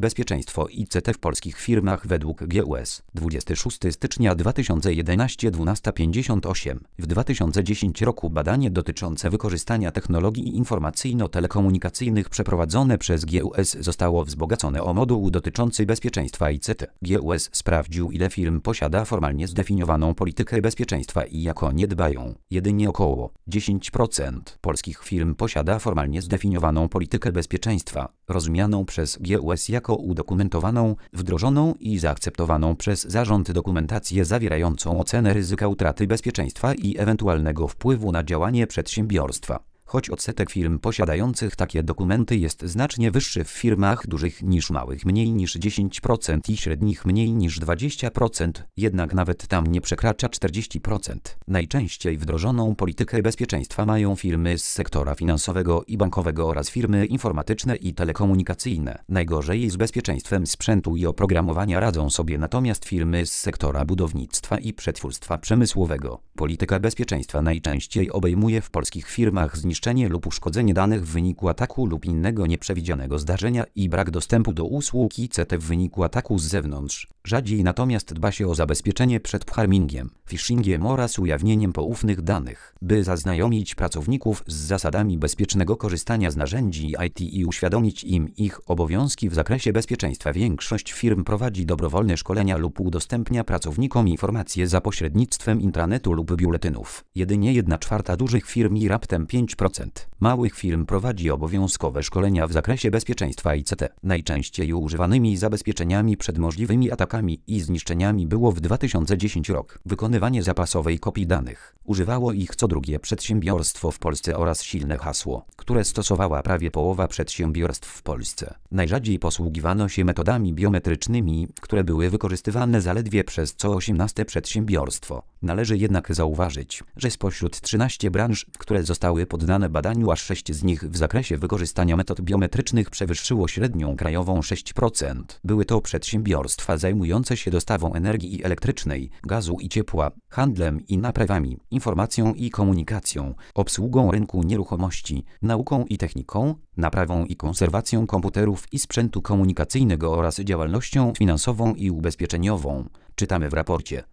Bezpieczeństwo ICT w polskich firmach według GUS. 26 stycznia 2011 12:58. W 2010 roku badanie dotyczące wykorzystania technologii informacyjno-telekomunikacyjnych przeprowadzone przez GUS zostało wzbogacone o moduł dotyczący bezpieczeństwa ICT. GUS sprawdził, ile firm posiada formalnie zdefiniowaną politykę bezpieczeństwa i jak o nie dbają. Jedynie około 10% polskich firm posiada formalnie zdefiniowaną politykę bezpieczeństwa, rozumianą przez GUS jako udokumentowaną, wdrożoną i zaakceptowaną przez zarząd dokumentację zawierającą ocenę ryzyka utraty bezpieczeństwa i ewentualnego wpływu na działanie przedsiębiorstwa. Choć odsetek firm posiadających takie dokumenty jest znacznie wyższy w firmach dużych niż małych, mniej niż 10% i średnich mniej niż 20%, jednak nawet tam nie przekracza 40%. Najczęściej wdrożoną politykę bezpieczeństwa mają firmy z sektora finansowego i bankowego oraz firmy informatyczne i telekomunikacyjne. Najgorzej z bezpieczeństwem sprzętu i oprogramowania radzą sobie natomiast firmy z sektora budownictwa i przetwórstwa przemysłowego. Polityka bezpieczeństwa najczęściej obejmuje w polskich firmach zniszczenie lub uszkodzenie danych w wyniku ataku lub innego nieprzewidzianego zdarzenia i brak dostępu do usług ICT w wyniku ataku z zewnątrz. Rzadziej natomiast dba się o zabezpieczenie przed pharmingiem, phishingiem oraz ujawnieniem poufnych danych, by zaznajomić pracowników z zasadami bezpiecznego korzystania z narzędzi IT i uświadomić im ich obowiązki w zakresie bezpieczeństwa. Większość firm prowadzi dobrowolne szkolenia lub udostępnia pracownikom informacje za pośrednictwem intranetu lub biuletynów. Jedynie 1/4 dużych firm i raptem 5% małych firm prowadzi obowiązkowe szkolenia w zakresie bezpieczeństwa ICT. Najczęściej używanymi zabezpieczeniami przed możliwymi atakami i zniszczeniami było w 2010 rok wykonywanie zapasowej kopii danych. Używało ich co drugie przedsiębiorstwo w Polsce oraz silne hasło, które stosowała prawie połowa przedsiębiorstw w Polsce. Najrzadziej posługiwano się metodami biometrycznymi, które były wykorzystywane zaledwie przez co 18 przedsiębiorstwo. Należy jednak zauważyć, że spośród 13 branż, które zostały poddane badaniu, aż 6 z nich w zakresie wykorzystania metod biometrycznych przewyższyło średnią krajową 6%. Były to przedsiębiorstwa zajmujące się dostawą energii elektrycznej, gazu i ciepła, handlem i naprawami, informacją i komunikacją, obsługą rynku nieruchomości, nauką i techniką, naprawą i konserwacją komputerów i sprzętu komunikacyjnego oraz działalnością finansową i ubezpieczeniową. Czytamy w raporcie.